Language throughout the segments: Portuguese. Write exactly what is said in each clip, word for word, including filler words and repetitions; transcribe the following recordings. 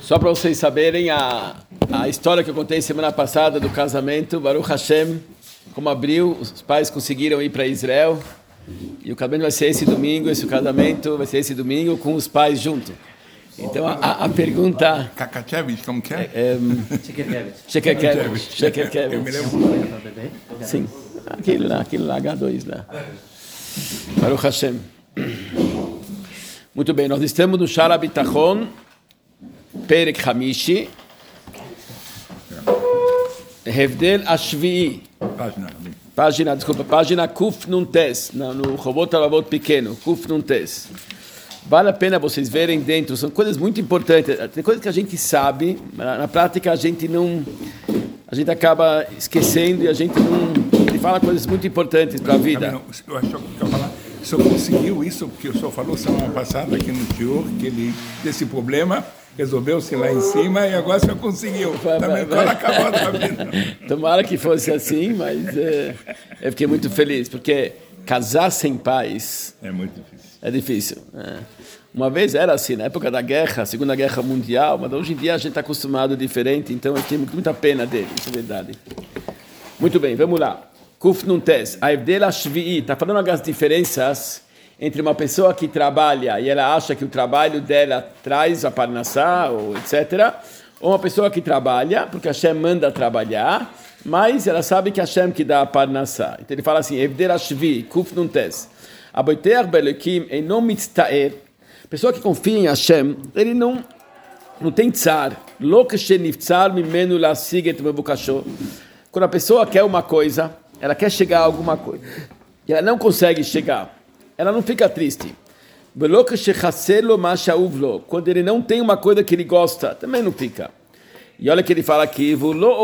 Só para vocês saberem, a, a história que eu contei semana passada do casamento, Baruch Hashem, como abriu, os pais conseguiram ir para Israel, e o casamento vai ser esse domingo, esse casamento vai ser esse domingo com os pais junto. Então, a, a pergunta... Kakachevich, como que é? é Shekerkevich. Shekerkevich. Eu me lembro. Sim, aquele lá, aquele lá, H dois lá. Baruch Hashem. Muito bem, nós estamos no Shara Bitachon, Perek Hamishi, Hevdel Ashvi'i. Página. Página, desculpa, página Kuf Nuntes, no Robot Alavot pequeno, Kuf Nuntes. Vale a pena vocês verem dentro, são coisas muito importantes, tem coisas que a gente sabe, mas na prática a gente não, a gente acaba esquecendo e a gente não, ele fala coisas muito importantes para a vida. Eu acho que eu falar, o senhor conseguiu isso, porque o senhor falou semana passada aqui no Tior, que ele, desse problema, resolveu-se lá em cima e agora o senhor conseguiu. Também quando acabou a vida. Tomara que fosse assim, mas é, eu fiquei muito feliz, porque casar sem pais... É muito difícil. É difícil. É. Uma vez era assim, na época da guerra, Segunda Guerra Mundial, mas hoje em dia a gente está acostumado diferente, então eu tenho muita pena dele, isso é verdade. Muito bem, vamos lá. Kuf Nuntes, Aivdel Ashvi'i, está falando das diferenças entre uma pessoa que trabalha e ela acha que o trabalho dela traz a parnassá, ou etcétera, ou uma pessoa que trabalha, porque Hashem manda trabalhar, mas ela sabe que Hashem que dá a parnassá. Então ele fala assim, Aivdel Ashvi'i, Kuf Nuntes. A pessoa que confia em Hashem, ele não, não tem tsar. Quando a pessoa quer uma coisa, ela quer chegar a alguma coisa, e ela não consegue chegar, ela não fica triste. Quando ele não tem uma coisa que ele gosta, também não fica. E olha que ele fala aqui,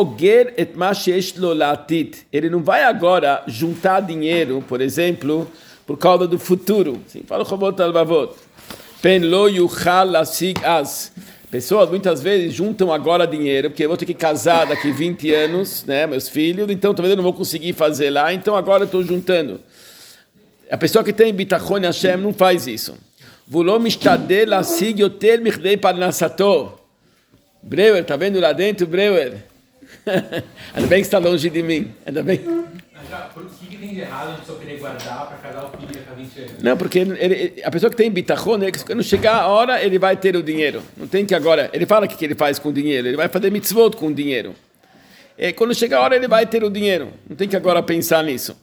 ele não vai agora juntar dinheiro, por exemplo, por causa do futuro. Sim, fala o Robot Alvavot. Pen lo yuchal lasig as. Pessoas muitas vezes juntam agora dinheiro, porque eu vou ter que casar daqui vinte anos, né, meus filhos, então talvez eu não vou conseguir fazer lá, então agora eu estou juntando. A pessoa que tem bitachon Hashem não faz isso. Vulo mishtadel lasig yoter michdei parnassato. Breuer, tá vendo lá dentro, Breuer? Ainda bem que está longe de mim. Ainda bem. Por que tem de errado de só querer guardar para casar o filho daqui a vinte anos? Não, porque ele, ele, a pessoa que tem bitachon, quando chegar a hora, ele vai ter o dinheiro. Não tem que agora... Ele fala o que ele faz com o dinheiro. Ele vai fazer mitzvot com o dinheiro. E quando chegar a hora, ele vai ter o dinheiro. Não tem que agora pensar nisso.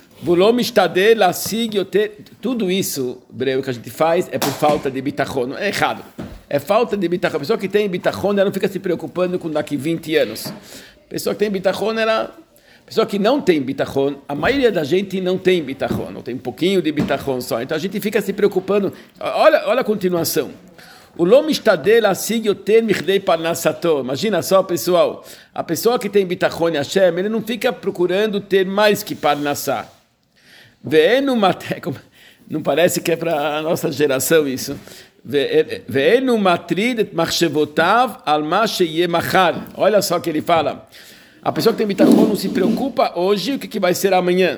Tudo isso, Breu, que a gente faz é por falta de bitachon. É errado. É falta de bitachon. A pessoa que tem bitachon, ela não fica se preocupando com daqui vinte anos. A pessoa que tem bitachon, ela... A pessoa que não tem bitachon, a maioria da gente não tem bitachon, não tem um pouquinho de bitachon só. Então a gente fica se preocupando. Olha, olha a continuação. O lom ishtadel asig yoter michdei parnassato. Imagina só, pessoal. A pessoa que tem bitachon e Hashem, ele não fica procurando ter mais que parnassá. Ve'enu mate... Não parece que é para a nossa geração isso. Ve'enu matrid et machshevotav al ma sheyeh machar. Olha só o que ele fala. A pessoa que tem bitachon não se preocupa hoje o que, que vai ser amanhã.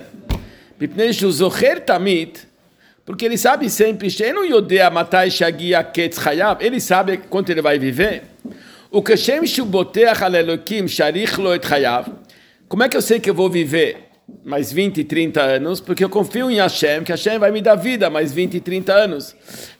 Porque ele sabe sempre, ele sabe quanto ele vai viver. Como é que eu sei que eu vou viver mais vinte, trinta anos? Porque eu confio em Hashem, que Hashem vai me dar vida mais vinte, trinta anos.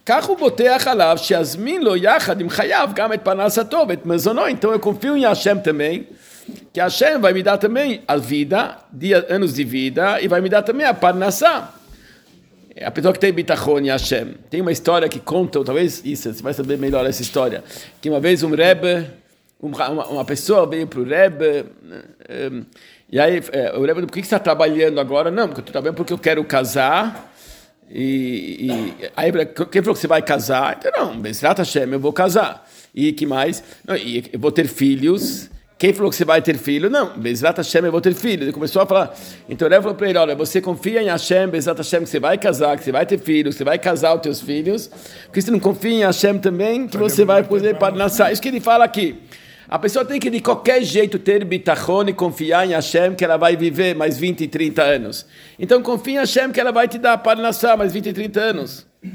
Então eu confio em Hashem também, que Hashem vai me dar também a vida, dia, anos de vida, e vai me dar também a parnassá. A pessoa que tem bitachon e Hashem. Tem uma história que conta, talvez isso, você vai saber melhor essa história, que uma vez um Rebbe, uma, uma pessoa veio para o Rebbe, um, e aí o Rebbe, por que você está trabalhando agora? Não, porque eu estou trabalhando porque eu quero casar, e, e aí quem falou que você vai casar? Então não, Bezrat Hashem, eu vou casar. E que mais? Não, e eu vou ter filhos. Quem falou que você vai ter filho? Não, Bezrat Hashem, eu vou ter filho. Ele começou a falar. Então ele falou para ele, olha, você confia em Hashem, Bezrat Hashem, que você vai casar, que você vai ter filho, que você vai casar os teus filhos, porque você não confia em Hashem também, que você vai poder parnassá. Isso que ele fala aqui. A pessoa tem que de qualquer jeito ter bitachon e confiar em Hashem que ela vai viver mais vinte, trinta anos. Então confia em Hashem que ela vai te dar parnassá mais vinte, trinta anos.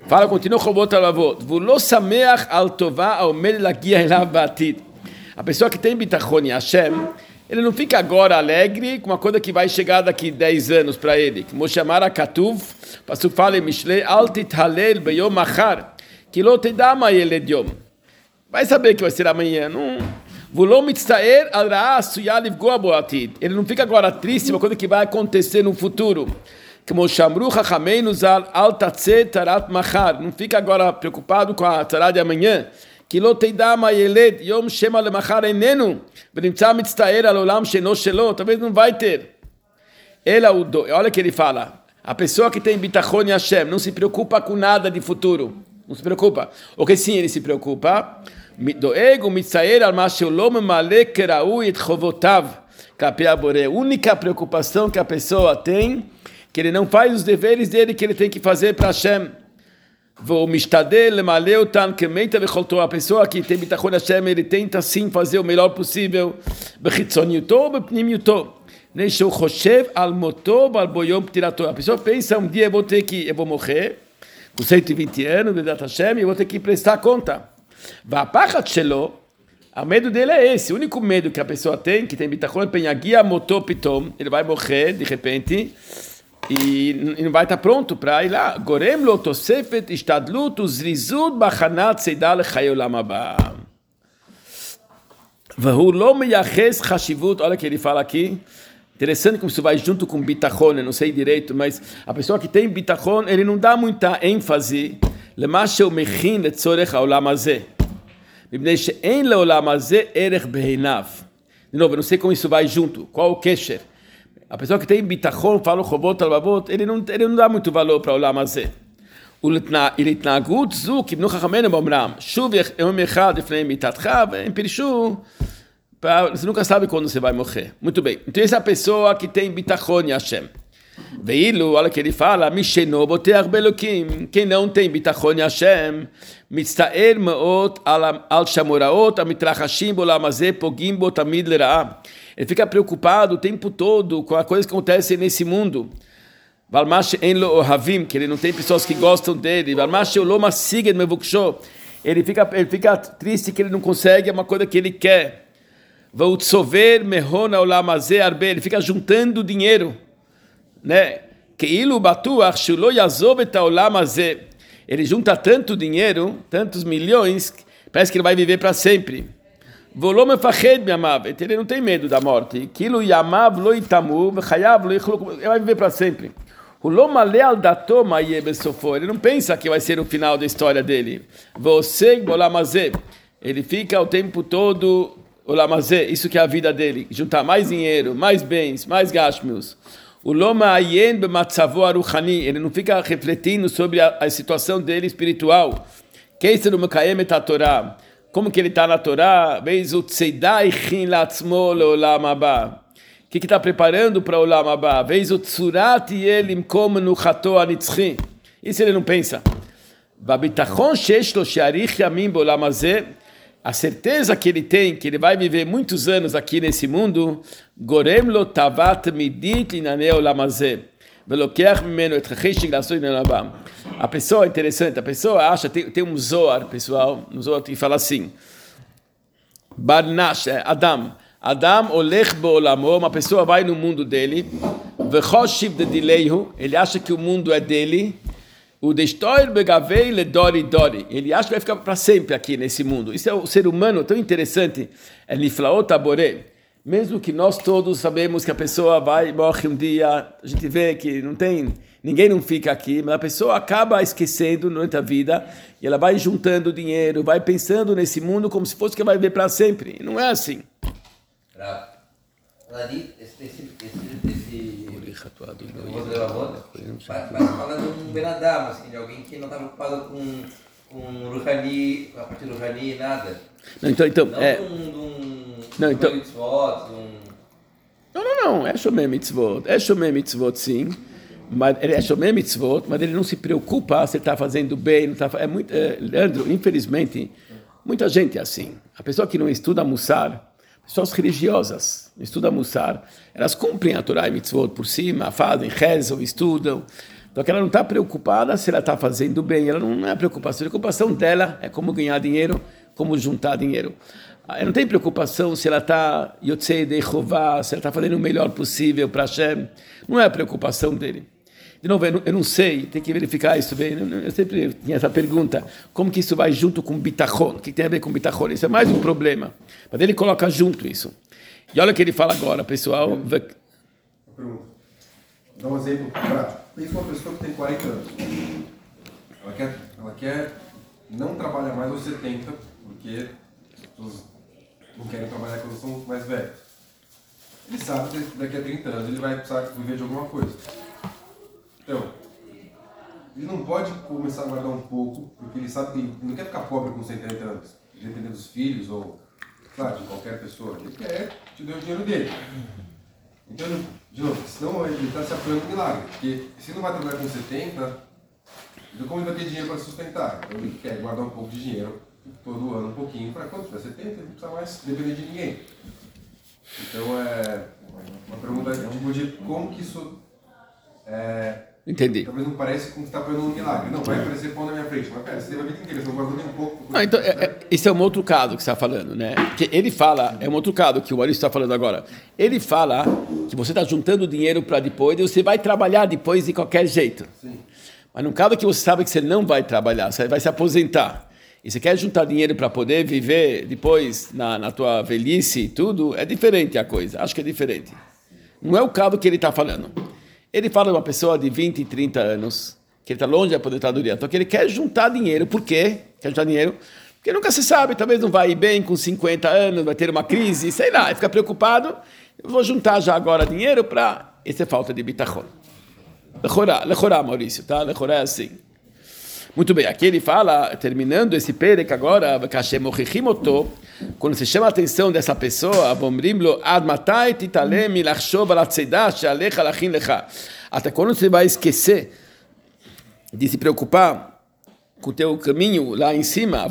Fala, continua Chovot Alavot. V'lo sameach al tová aomed lagia elav ba'atid. A pessoa que tem bitachon em Hashem, ele não fica agora alegre com uma coisa que vai chegar daqui dez anos para ele. Como chamar a Katuv, Pasuk fala em Mishlei, Al tithalel beyom achar, ki lo tedá ma yeled yom. Vai saber que vai ser amanhã. Não. V'lo mitztaer al ra'ah asuyá livgoa bo atid. Ele não fica agora triste, uma coisa que vai acontecer no futuro. Como chamru chachamenu zal al tatzeh tarat machar. Não fica agora preocupado com a tzara de amanhã. כי לא תדע מה ילד יום שמא למחר איננו ונמצא מצטער על עולם שאינו שלו, talvez não vai ter. Ela, olha o que ele fala, a pessoa que tem bitachon em Hashem não se preocupa com nada de futuro, não se preocupa. O que sim ele se preocupa, דואג ומצטער על מה שהוא לא ממלא כראוי את חובותיו כלפי הבורא. A única preocupação que a pessoa tem, que ele não faz os deveres dele que ele tem que fazer para Hashem. Vou mishtadel lemaleu tan kemeita vecholto. A pessoa que tem bitachon Hashem, ele tenta sim fazer o melhor possível. Bechitzoniuto, bepnimiuto. Neishou choshev al moto bal boyom ptirato. A pessoa pensa, um dia eu vou ter que, eu vou morrer, com cento e vinte anos, Bedat Hashem, e eu vou ter que prestar conta. Vapachat shelo, o medo dele é esse. O único medo que a pessoa tem, que tem bitachon, penhagia moto pitom, ele vai morrer de repente, e não vai estar pronto para ir lá. Gorem lo tosefet ishtadlut uzrizut bachanat seida lechai olam haba. Vahu lo meyaches chashivut. Olha o que ele fala aqui. Interessante como isso vai junto com bitachon, eu não sei direito, mas a pessoa que tem bitachon, ele não dá muita ênfase lema sheu mechin letzorech haolam hazeh. Mipnei she'en leolam hazeh erech beinav. De novo, eu não sei como isso vai junto. Qual o kesher? A pessoa que tem bitachon, fala o Chovot Alavot, ele não, ele não dá muito valor para o Olam Hazeh. ולהתנהגות זו קיבלו חכמינו באומרם, שוב יום אחד לפני מיתתך, והם פירשו, você nunca sabe quando você vai morrer. Muito bem. Então essa pessoa que tem bitachon em Hashem. ואילו, olha que ele fala, מי שאינו בוטח באלוקים, quem não tem bitachon em Hashem, מצטער מאוד על שמוראות המתרחשים בעולם הזה, פוגעים בו תמיד לרעה. Ele fica preocupado o tempo todo com as coisas que acontecem nesse mundo. Que ele não tem pessoas que gostam dele. Ele fica, ele fica triste que ele não consegue uma coisa que ele quer. Ele fica juntando dinheiro. Né? Ele junta tanto dinheiro, tantos milhões, parece que ele vai viver para sempre. Ele não tem medo da morte. Ele vai viver para sempre. Ele não pensa que vai ser o final da história dele. Ele fica o tempo todo isso que é a vida dele. Juntar mais dinheiro, mais bens, mais gashmius. Ele não fica refletindo sobre a, a situação dele espiritual. Como que ele está na Torá? O que está preparando para o Olam Haba? Isso ele não pensa. A certeza que ele tem, que ele vai viver muitos anos aqui nesse mundo, a pessoa é interessante, a pessoa acha, tem, tem um Zohar, pessoal, um Zohar que fala assim, Barnash, Adam, Adam olech be'olamo, uma pessoa vai no mundo dele, v'choshiv dedileihu, ele acha que o mundo é dele, o destoir begavei ledori dori, ele acha que vai ficar para sempre aqui nesse mundo. Isso é o ser humano tão interessante, é niflaot aboré. Mesmo que nós todos sabemos que a pessoa vai morre um dia, a gente vê que não tem, ninguém não fica aqui, mas a pessoa acaba esquecendo durante a vida e ela vai juntando dinheiro, vai pensando nesse mundo como se fosse que vai viver para sempre. E não é assim. Fala de um Benadam, assim, de alguém que não está preocupado com com Ruhani, a partir do Ruhani, nada. Não, então, então, não é... um, um, não, então... mitzvot, um... Não, não, não, é Shomer Mitzvot, é Shomer Mitzvot sim, mas ele é Shomer Mitzvot, mas ele não se preocupa se ele está fazendo bem, não tá, é muito, é, Leandro, infelizmente, muita gente é assim, a pessoa que não estuda Mussar, pessoas religiosas, não estudam Mussar, elas cumprem a Torá e Mitzvot por cima, fazem, rezam, estudam, Então ela não está preocupada se ela está fazendo bem, ela não é a preocupação. A preocupação dela é como ganhar dinheiro, como juntar dinheiro. Ela não tem preocupação se ela está yotzei de chová, se ela está fazendo o melhor possível para Hashem. Não é a preocupação dele. De novo, eu não, eu não sei, tem que verificar isso bem. Eu, eu sempre tinha essa pergunta, como que isso vai junto com bitachon? O que tem a ver com bitachon? Isso é mais um problema. Mas ele coloca junto isso. E olha o que ele fala agora, pessoal. Pergunta. Dá um exemplo prático. Pensa uma pessoa que tem quarenta anos. Ela quer, ela quer não trabalhar mais aos setenta, porque as pessoas não querem trabalhar quando são mais velhos. Ele sabe que daqui a trinta anos ele vai precisar viver de alguma coisa. Então, ele não pode começar a guardar um pouco, porque ele sabe que ele não quer ficar pobre com setenta anos, dependendo dos filhos ou, claro, de qualquer pessoa. Ele quer te dar o dinheiro dele. Então, de novo, senão ele está se apoiando no milagre, porque se não vai trabalhar com setenta, então como ele vai ter dinheiro para sustentar? Então ele quer guardar um pouco de dinheiro todo ano, um pouquinho, para quando tiver setenta, ele não precisa mais depender de ninguém. Então, é uma pergunta, é um de como que isso... É, Entendi. Talvez não pareça como que está apoiando um milagre. Não, vai aparecer pão na minha frente, mas pera, você teve a vida inteira, você não guardou nem um pouco. Não, então, é, é, esse é um outro caso que você está falando, né? Porque ele fala, é um outro caso que o Maurício está falando agora. Ele fala que você está juntando dinheiro para depois e você vai trabalhar depois de qualquer jeito. Sim. Mas no caso que você sabe que você não vai trabalhar, você vai se aposentar, e você quer juntar dinheiro para poder viver depois na, na tua velhice e tudo, é diferente a coisa. Acho que é diferente. Não é o caso que ele está falando. Ele fala de uma pessoa de vinte, trinta anos, que ele está longe da aposentadoria, então que ele quer juntar dinheiro. Por quê? Quer juntar dinheiro? Porque nunca se sabe, talvez não vai ir bem com cinquenta anos, vai ter uma crise, sei lá, ele fica preocupado, eu vou juntar já agora dinheiro para... Isso é falta de bitachon. Lechorá, lechorá, Maurício, tá? Lechorá é assim. Muito bem, aqui ele fala, terminando esse perek agora, quando se chama a atenção dessa pessoa, até quando você vai esquecer de se preocupar com o teu caminho lá em cima,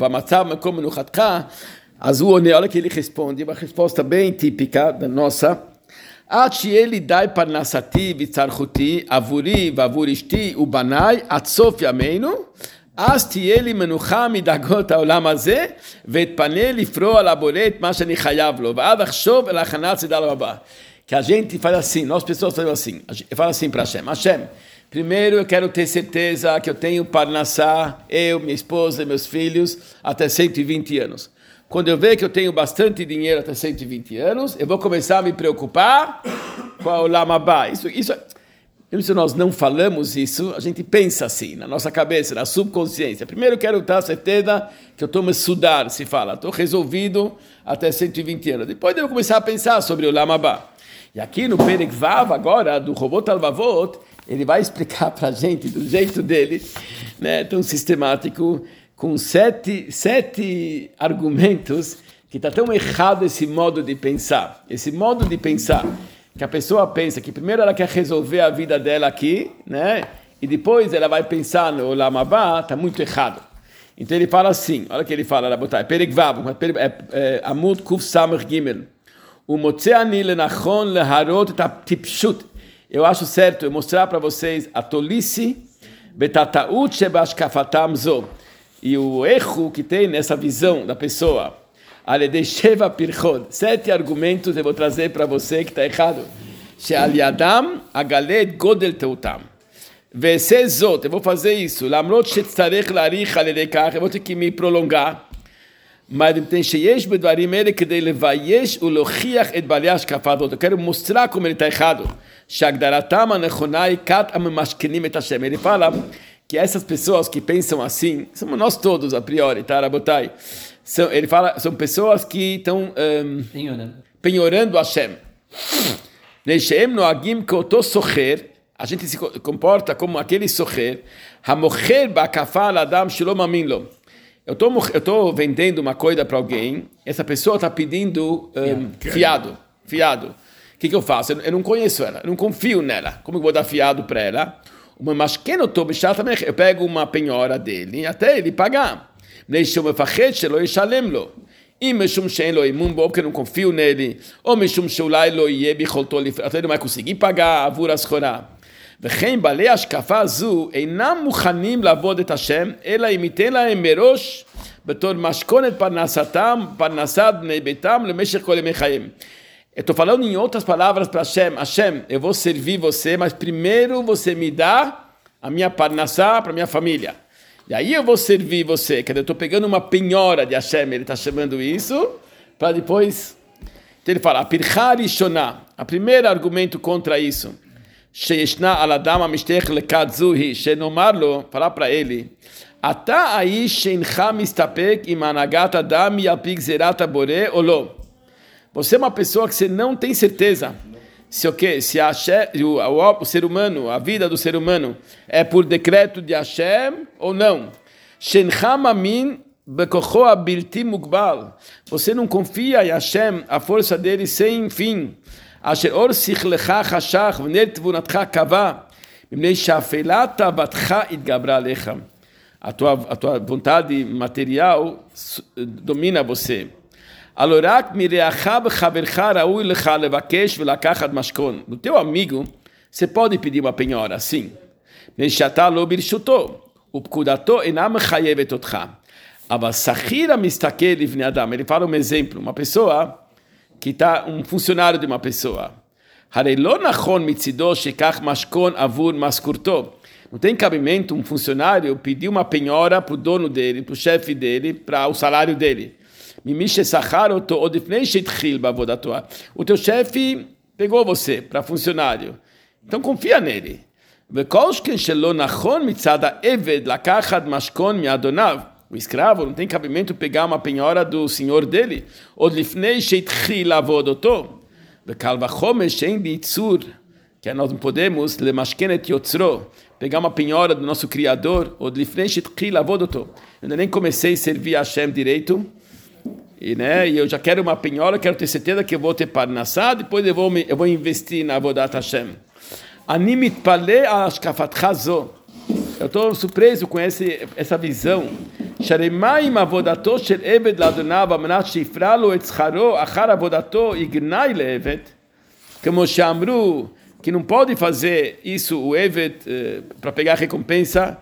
olha que ele responde, uma resposta bem típica da nossa. עד שיהיה לי די פרנסתי וצרכותי עבורי ועבור אשתי ובניי עד סוף ימינו, אז תהיה לי מנוחה מדאגות העולם הזה, ואתפנה לפרוע לבורא את מה שאני חייב לו, ואז אחשוב על הכנת צידה לעולם הבא. Que a gente faz assim, nós pessoas fazemos assim, eu falo assim para Hashem, Hashem, primeiro eu quero ter certeza que eu tenho parnassá, eu, minha esposa e meus filhos, até cento e vinte anos. Quando eu ver que eu tenho bastante dinheiro até cento e vinte anos, eu vou começar a me preocupar com o Olam Haba. Isso, isso, se nós não falamos isso, a gente pensa assim, na nossa cabeça, na subconsciência. Primeiro eu quero ter certeza que eu estou me estudar, se fala, estou resolvido até cento e vinte anos. Depois eu vou começar a pensar sobre o Olam Haba. E aqui no Perek Vav, agora, do Robot Alvavot, ele vai explicar para a gente, do jeito dele, né, tão sistemático, com sete, sete argumentos que está tão errado esse modo de pensar. Esse modo de pensar, que a pessoa pensa que primeiro ela quer resolver a vida dela aqui, né? E depois ela vai pensar no Olam Haba, está muito errado. Então ele fala assim, olha o que ele fala, Rabotai, Perek Vav, Amud Kuf Samach Gimel, Umotze ani lenachon leharot et tipshut. Eu acho certo eu mostrar para vocês a tolice, betataut shebashkafatam zo. E o erro que tem nessa visão da pessoa, Aledesheva Pirchod, sete argumentos eu vou trazer para você que está errado. She'aliadam agalet godel teutam. Vezezot, eu vou fazer isso. Lamrot shetzarech larich aledekach, eu vou ter que me prolongar. Mas tem sheyesh bedvarim ele kedei levayesh ulochiach et balei hashkafat. Eu quero mostrar como ele está errado. She'agdaratam anechonai kat amemashkenim et Hashem. Ele fala que essas pessoas que pensam assim, somos nós todos a priori, tá, Rabotai? São, ele fala, são pessoas que estão um, penhorando. penhorando Hashem. Neishem noagim koto socher, a gente se comporta como aquele socher, hamocher ba'kafal adam shalom aminlo. Eu estou eu tô vendendo uma coisa para alguém, essa pessoa está pedindo um, fiado, fiado. O que, que eu faço? Eu, eu não conheço ela, eu não confio nela. Como eu vou dar fiado para ela? Mas quem não tobe também, eu pego uma penhora dele até ele pagar. Deixa eu fazer se ele yishalem-lo. E meshum shein lo imun bo, porque eu não confio nele. Ou meshum sheulai lo yeh bicholto, até ele não vai conseguir pagar avur askorá. וכן בעלי השקפה זו אינם מוכנים לעבוד את השם, אלא אם ייתן להם מראש בתור משכונת פרנסתם, פרנסת בני ביתם למשך כל ימי חיים. Eu estou falando em outras palavras para Hashem. Hashem, eu vou servir você, mas primeiro você me dá a minha parnassá para minha família. E aí eu vou servir você. Quer dizer, eu estou pegando uma penhora de Hashem, ele está chamando isso, para depois... Então ele fala, Pircha Rishonah, a primeiro argumento contra isso, Sheyeshna aladamamishtech lekad zuhi, shenomar lo, falar para ele, Ata aí sheincha mistapek im anagat adam yalpik zerat abore ou lo. Você é uma pessoa que você não tem certeza se o quê? Se a Hashem, o, o, o ser humano, a vida do ser humano é por decreto de Hashem ou não. Sheincha mamin bekocho abilti mugbal. Você não confia em Hashem, a força dele sem fim. Asher or sichlecha chashach v'ner tvunatcha kava mipnei she'afelat tavatcha itgabra alecha. A tua, a tua vontade material domina você. Alorak mireacha b'chavercha raui lecha levakesh v'lakachat mashkon. No teu amigo, você pode pedir uma penhora, sim. Mipnei she'ata lo birshuto upkudato ena mechayevet otcha. Aval sachir mistakel livnei adam. Ele fala um exemplo, uma pessoa que está um funcionário de uma pessoa. Harei lo nachon mitzido shekach mashkon avur maskurto. Não tem cabimento um funcionário pedir uma penhora para o dono dele, para o chefe dele, para o salário dele. O teu chefe pegou você para funcionário. Então confia nele. O escravo não tem cabimento pegar uma penhora do senhor dele. Que nós não podemos pegar uma penhora do nosso Criador, ou de eu ainda nem comecei a servir a Hashem direito, e, né, e eu já quero uma penhora, quero ter certeza que eu vou ter parnassá, depois eu vou, eu vou investir na avodat Hashem. Animit pale ashkafatcha zo. Eu estou surpreso com esse, essa visão. Sharemaim avodato shel eved ladonav amanat shifra lo et scharo achar avodato ignai leeved. Como chamru que não pode fazer isso o Eved eh, para pegar a recompensa.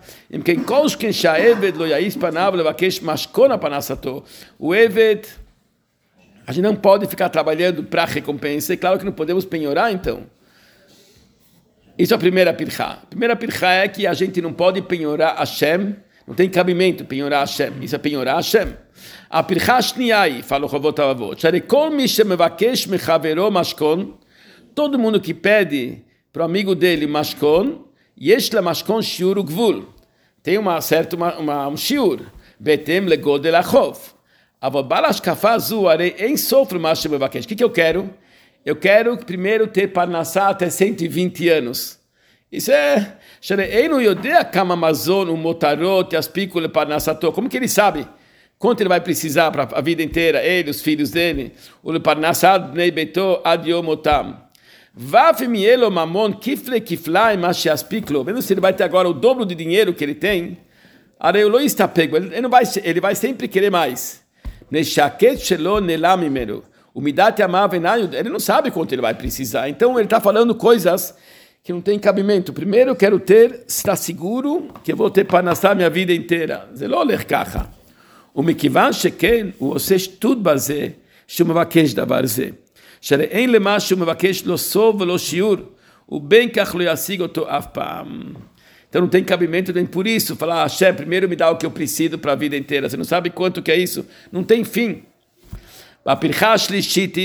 O Eved, a gente não pode ficar trabalhando para a recompensa. É claro que não podemos penhorar, então. Isso é a primeira pircha. A primeira pircha é que a gente não pode penhorar Hashem, não tem cabimento penhorar Hashem. Isso é penhorar Hashem. A pircha shniai, fala o Chovot HaLevavot, Sharekol mi shemevakesh mechavero mashkon. Todo mundo que pede para o amigo dele mashkon, yesh la mashkon shiur gvul. Tem uma certa uma, uma, um shiur. Betem legodel achov. Aval balash kafazu arei em sofre mashem mevakesh. O que que eu quero? Eu quero primeiro ter parnassá até cento e vinte anos. Isso é... Einu yodea kama mazon um motarot yaspiku le parnassato. Como que ele sabe quanto ele vai precisar para a vida inteira? Ele, os filhos dele. O le parnassad bnei beito ad yom otam. Vafimielo mamon kifle kiflai mashiaspiklo. Vendo se ele vai ter agora o dobro de dinheiro que ele tem. Areolo está pego. Ele não vai, ele vai sempre querer mais. Neshaket shelo nelamimero. Umidate amavenayu. Ele não sabe quanto ele vai precisar. Então ele está falando coisas que não tem cabimento. Primeiro eu quero ter, estar seguro que eu vou ter parnassá minha vida inteira. Zelo lerkacha. Umikivan sheken o osesh tud baze shumavakesh davar ze. שאין למה שהוא מבקש לא סוף ולא שיעור, ובין כך לא ישיג אותו אף פעם. Então não tem cabimento nem por isso falar, Hashem, primeiro me dá o que eu preciso para a vida inteira. Você não sabe quanto que é isso? Não tem fim. בפרחה השלישית,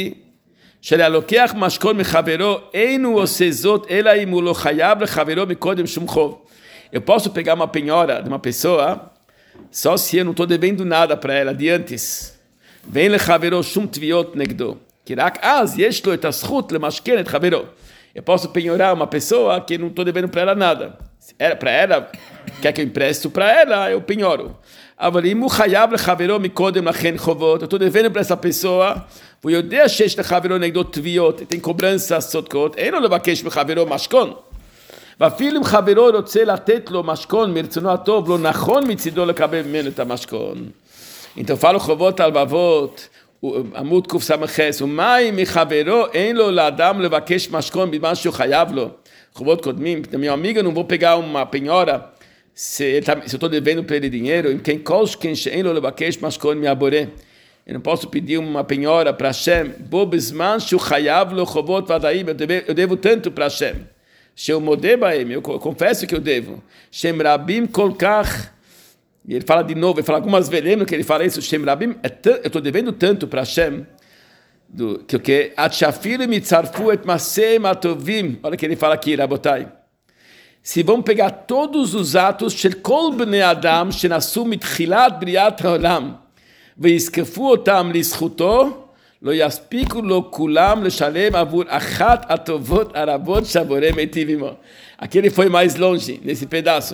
שלהלוקח משכון מחברו, אין הוא עושה זאת, אלא אם הוא לא חייב לחברו מקודם שום חוב. Eu posso pegar uma penhora de uma pessoa, só se eu não estou devendo nada para ela de antes. ואין לחברו שום תביעות נגדו. Que רק אז יש לו את הזכות למשכן את חברו. Eu posso penhorar uma pessoa que não estou devendo para ela nada. Para ela, quer que eu empresto para ela, eu penhoro. אבל אם הוא חייב לחברו מקודם לכן חובות, eu estou devendo para essa pessoa, והוא יודע שיש לחברו נגדו תביעות, tem cobranças צודקות, אין לו לבקש מחברו משכון. ואפילו אם חברו רוצה לתת לו משכון מרצונו הטוב, לא נכון מצידו לקבל ממנו את המשכון. então fala o חובות הלבבות, עמוד קוף סמכס, ומאי מחברו אין לו לאדם לבקש משכון במה שהוא חייב לו. Chovot Kodmim, da minha amiga, eu não vou pegar uma penhora se, ele tá, se eu estou devendo para ele dinheiro, quem kosh quem she'en lo lebakesh mashkon mi'aboreh. Eu não posso pedir uma penhora para Hashem. Bo bezman shu chayav lo chovot vadaim. Eu devo tanto para Hashem. Sheu modeh baem. Eu confesso que eu devo. Shem rabim kol kach. E ele fala de novo, ele fala algumas vezes, lembra que ele fala isso? Shem rabim, eu estou devendo tanto para Hashem. Do que o que atshafir mitzarfu et maseh matovim. Olha o que ele fala aqui, Rabotai. Se vão pegar todos os atos shel kol bnei adam shenasu mitchilat briat haolam ויזקפו אותם לזכותו, לא יספיקו לו כולם לשלם עבור אחת הטובות הרבות שהבורא מיטיב עמו. Aqui ele foi mais longe, nesse pedaço.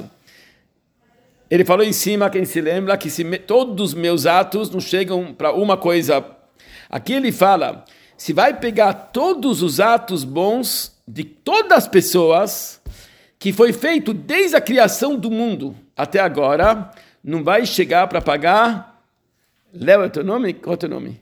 Ele falou em cima, quem se lembra, que se me, todos os meus atos não chegam para uma coisa. Aqui ele fala, se vai pegar todos os atos bons de todas as pessoas, que foi feito desde a criação do mundo até agora, não vai chegar para pagar... Léo é teu nome? Qual é o teu nome?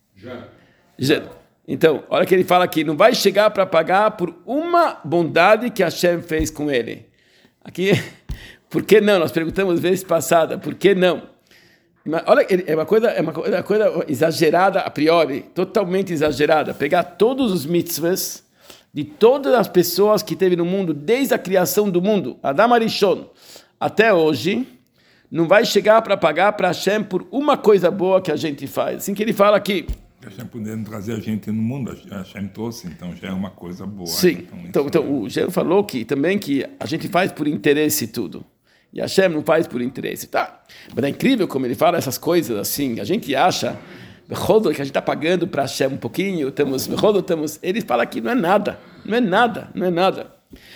Já. Então, olha que ele fala aqui, não vai chegar para pagar por uma bondade que Hashem fez com ele. Aqui, por que não? Nós perguntamos vezes passada, por que não? Olha, é uma coisa, é uma coisa, uma coisa exagerada a priori, totalmente exagerada. Pegar todos os mitzvahs de todas as pessoas que teve no mundo, desde a criação do mundo, Adam Arishon, até hoje, não vai chegar para pagar para Hashem por uma coisa boa que a gente faz. Assim que ele fala aqui. Hashem podendo trazer a gente no mundo, Hashem trouxe, então já é uma coisa boa. Sim, então, então, então o Gero falou que, também que a gente faz por interesse tudo. E Hashem não faz por interesse, tá? Mas é incrível como ele fala essas coisas assim. A gente acha que a gente está pagando para Hashem um pouquinho, estamos, estamos, ele fala que não é nada, não é nada, não é nada.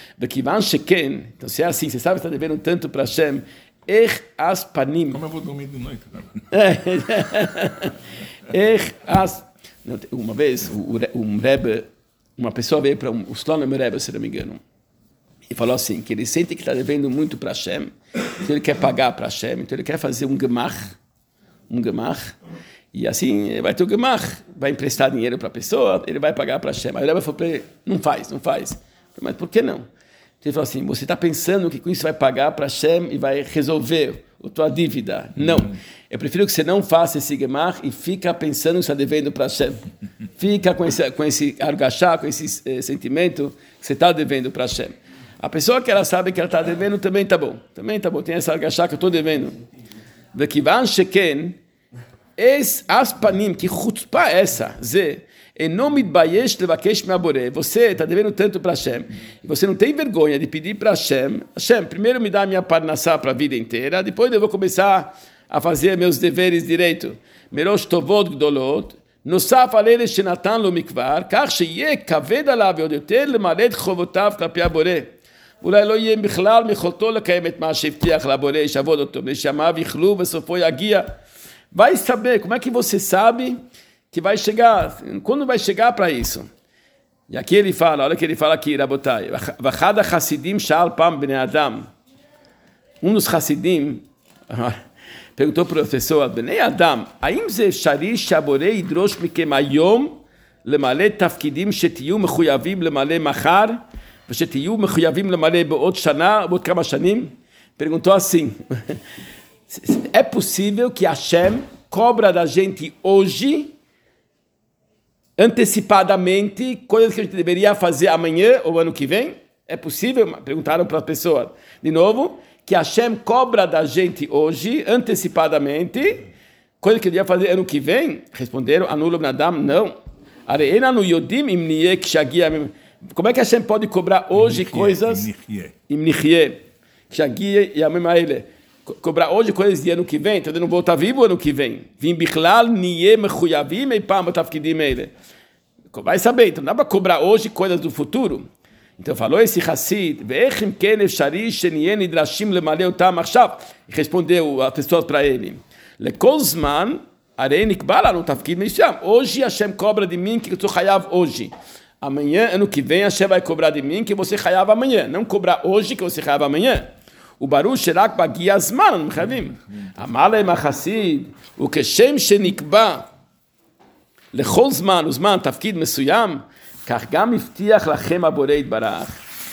Então se é assim, você sabe que está devendo tanto para Hashem, Er as panim. Como eu vou dormir de noite? Er as. Uma vez, um Rebbe, uma pessoa veio para um, o Slonim Rebbe, se não me engano, e falou assim, que ele sente que está devendo muito para Hashem, então ele quer pagar para Hashem, então ele quer fazer um gemach, um gemach, e assim vai ter o gemach, vai emprestar dinheiro para a pessoa, ele vai pagar para Hashem. Aí o Rebbe falou para ele, não faz, não faz. Mas por que não? Ele falou assim, você está pensando que com isso vai pagar para Hashem e vai resolver a tua dívida. Não. Eu prefiro que você não faça esse gemach e fica pensando que você está devendo para Hashem. Fica com esse, com esse argachá, com esse eh, sentimento que você está devendo para Hashem. A pessoa que ela sabe que ela está devendo também está bom. Também está bom. Tem essa argachá que eu estou devendo. Vekivan sheken, es aspanim, que chutzpah é essa, zé, você está devendo tanto para Hashem e você não tem vergonha de pedir para Hashem, Hashem, primeiro me dá minha parnassá para a vida inteira, depois eu vou começar a fazer meus deveres direito. Merosh tovot gdolot, nosaf alele shenatan lo mikvar, kach sheyeh kaved alav ve'od yoter lemaleh et chovotav klapi haboreh. אולי לא יהיה בכלל מיכולתו לקיים את מה שהבטיח לבורא, ישעבוד אותו, נשמיו יכלו בסופו יגיע. Vai saber, como é que você sabe que vai chegar, quando vai chegar para isso? E aqui ele fala, olha o que ele fala aqui, Rabotai, Vachada Hassidim Sha'al Pam Bnei Adam. Um dos Hassidim perguntou para o professor, Bnei Adam, האם זה אפשרי שהבורא ידרוש מכם היום למלא תפקידים שתהיו מחויבים למלא מחר, ושתהיו מחויבים למלא בעוד שנה, בעוד כמה שנים? Perguntou assim, é possível que Hashem cobra da gente hoje antecipadamente coisas que a gente deveria fazer amanhã ou ano que vem? É possível? Perguntaram para a pessoa. De novo, que Hashem cobra da gente hoje, antecipadamente, coisas que deveria fazer ano que vem? Responderam, anula o Nadam, não. Como é que Hashem pode cobrar hoje coisas? Imnichie. Shagia e a mesma ele. Cobrar hoje coisas de ano que vem, então eu não vou estar vivo ano que vem. Vim bichlal niye mechuyavim e pam tafkidim ele. Vai saber, então não dá para cobrar hoje coisas do futuro. Então falou esse Hassid, ve'echim ken efshari sheniye nidrashim lemaleh otam achshav. Respondeu a pessoa para ele, lekol zman arei nikba lanu tafkid misham. Hoje Hashem cobra de mim que eu sou chayav hoje. Amanhã, ano que vem, Hashem vai cobrar de mim que você chayav amanhã. Não cobrar hoje que você chayav amanhã. וברור שרק בהגיע הזמן מחייבים. אמר להם החסיד, וכשם שנקבע לכל זמן וזמן תפקיד מסוים, כך גם הבטיח לכם הבורא יתברך.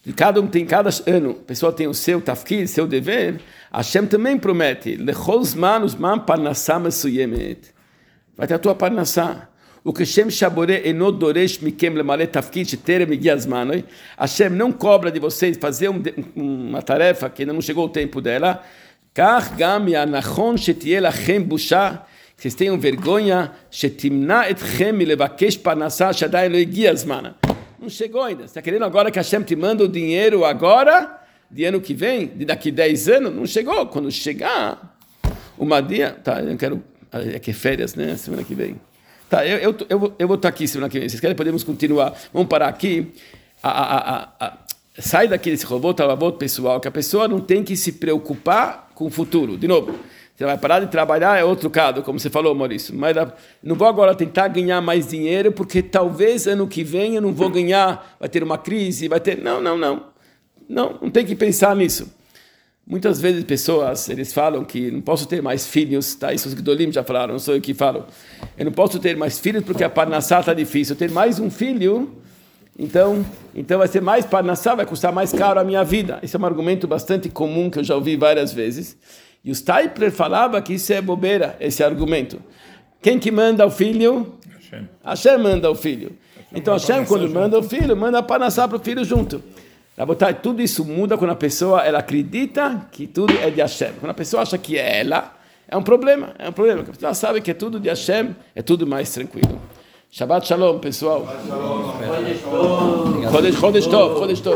de cada um tem, cada ano, a pessoa tem o seu tafkid, seu dever, Hashem também promete, lechol zman uzman parnassah mesuyemet. Vai ter a tua parnassah. O que Hashem shabore enot doresh mikem lemale tafkid sheterem egia zmanoi. Hashem não cobra de vocês fazer um, uma tarefa que ainda não chegou o tempo dela. Kach gam yanachon shetiye lachem busha. Vocês tenham vergonha, shetimna etchem milevakesh parnassah shadai lo egia zmana. Não chegou ainda. Você está querendo agora que Hashem te manda o dinheiro agora, de ano que vem, de daqui dez anos? Não chegou. Quando chegar, uma dia... Tá, eu quero... É que é férias, né? Semana que vem. Tá, eu, eu, eu, vou, eu vou estar aqui semana que vem. Vocês querem? Podemos continuar. Vamos parar aqui. A, a, a, a, sai daqui desse robô, travabô pessoal, que a pessoa não tem que se preocupar com o futuro. De novo. Você vai parar de trabalhar, é outro caso, como você falou, Maurício. Mas não vou agora tentar ganhar mais dinheiro, porque talvez ano que vem eu não vou ganhar, vai ter uma crise, vai ter... Não, não, não. Não, não tem que pensar nisso. Muitas vezes pessoas, eles falam que não posso ter mais filhos, tá? Isso os Gdolim já falaram, não sou eu que falo. Eu não posso ter mais filhos porque a parnassá está difícil. Eu ter mais um filho, então, então vai ser mais parnassá, vai custar mais caro a minha vida. Esse é um argumento bastante comum que eu já ouvi várias vezes. E o Steipler falava que isso é bobeira, esse argumento. Quem que manda o filho? Hashem. Hashem manda o filho. Então Hashem, quando manda o filho, manda a parnassá para o filho junto. Botar, tudo isso muda quando a pessoa ela acredita que tudo é de Hashem. Quando a pessoa acha que é ela, é um problema. É um problema. Porque a pessoa sabe que é tudo de Hashem, é tudo mais tranquilo. Shabbat Shalom, pessoal. Chodesh Tov, Chodesh Tov.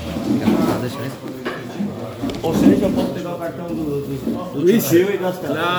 Ou seja, eu posso pegar o cartão do, do, do tio e gastar.